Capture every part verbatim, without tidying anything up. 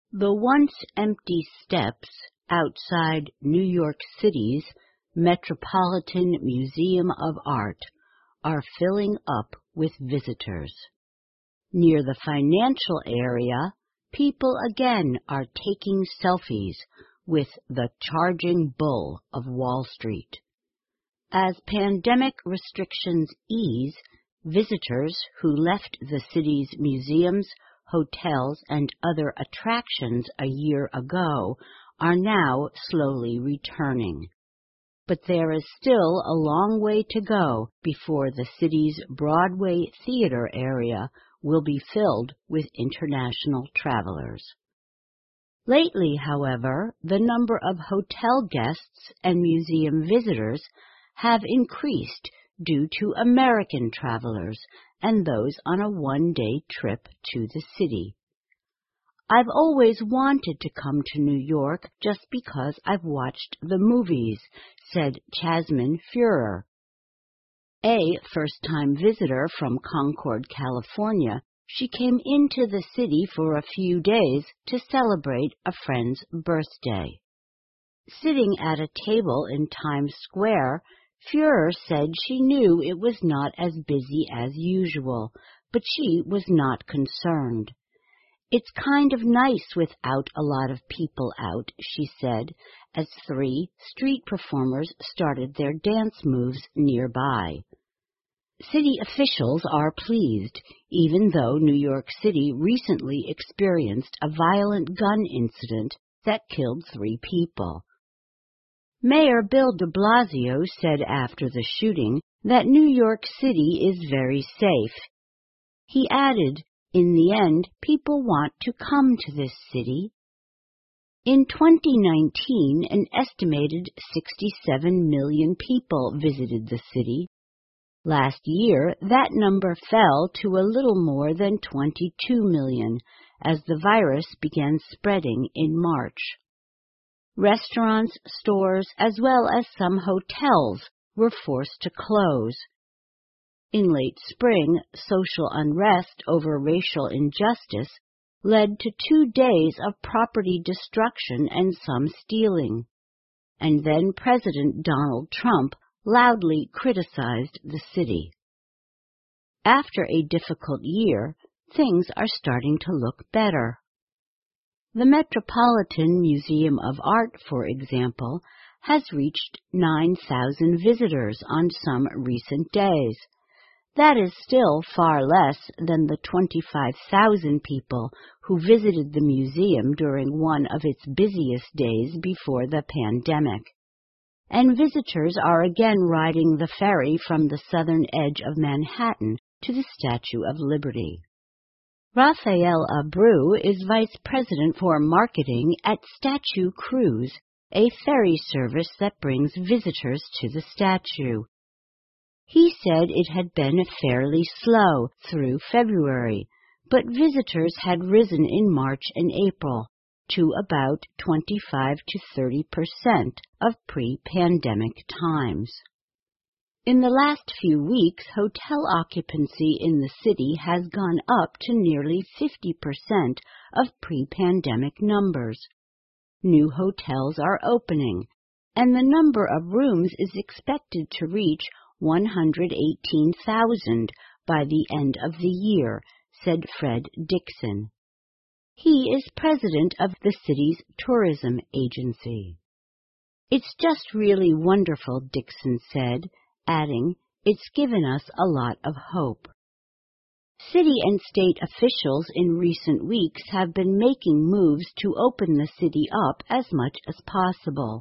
The once empty steps outside New York City's Metropolitan Museum of Art are filling up with visitors. Near the financial area, people again are taking selfies with the charging bull of Wall Street. As pandemic restrictions ease, visitors who left the city's museums, hotels, and other attractions a year ago are now slowly returning. But there is still a long way to go before the city's Broadway theater area will be filled with international travelers. Lately, however, the number of hotel guests and museum visitors have increased due to American travelers and those on a one-day trip to the city. I've always wanted to come to New York just because I've watched the movies, said Chasmin Fuhrer. A first-time visitor from Concord, California, she came into the city for a few days to celebrate a friend's birthday. Sitting at a table in Times Square, Fuhrer said she knew it was not as busy as usual, but she was not concerned. It's kind of nice without a lot of people out, she said, as three street performers started their dance moves nearby. City officials are pleased, even though New York City recently experienced a violent gun incident that killed three people. Mayor Bill de Blasio said after the shooting that New York City is very safe. He added, "In the end, people want to come to this city." In twenty nineteen, an estimated sixty-seven million people visited the city. Last year, that number fell to a little more than twenty-two million as the virus began spreading in March. Restaurants, stores, as well as some hotels were forced to close. In late spring, social unrest over racial injustice led to two days of property destruction and some stealing. And then President Donald Trump loudly criticized the city. After a difficult year, things are starting to look better. The Metropolitan Museum of Art, for example, has reached nine thousand visitors on some recent days. That is still far less than the twenty-five thousand people who visited the museum during one of its busiest days before the pandemic. And visitors are again riding the ferry from the southern edge of Manhattan to the Statue of Liberty. Raphael Abreu is vice president for marketing at Statue Cruise, a ferry service that brings visitors to the statue. He said it had been fairly slow through February, but visitors had risen in March and April to about twenty-five to thirty percent of pre-pandemic times. In the last few weeks, hotel occupancy in the city has gone up to nearly fifty percent of pre-pandemic numbers. New hotels are opening, and the number of rooms is expected to reach one hundred eighteen thousand by the end of the year, said Fred Dixon. He is president of the city's tourism agency. "It's just really wonderful," Dixon said, adding, "It's given us a lot of hope." City and state officials in recent weeks have been making moves to open the city up as much as possible.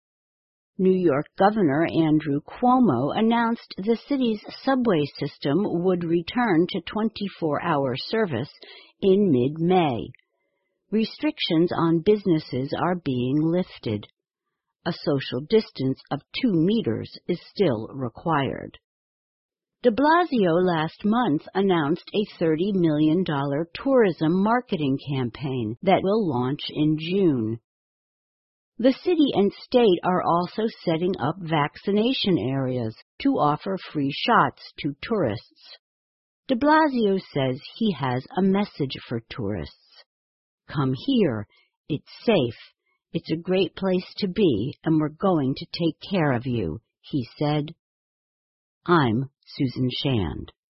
New York Governor Andrew Cuomo announced the city's subway system would return to twenty-four hour service in mid-May. Restrictions on businesses are being lifted. A social distance of two meters is still required. De Blasio last month announced a thirty million dollars tourism marketing campaign that will launch in June. The city and state are also setting up vaccination areas to offer free shots to tourists. De Blasio says he has a message for tourists. Come here. It's safe. It's a great place to be, and we're going to take care of you, he said. I'm Susan Shand.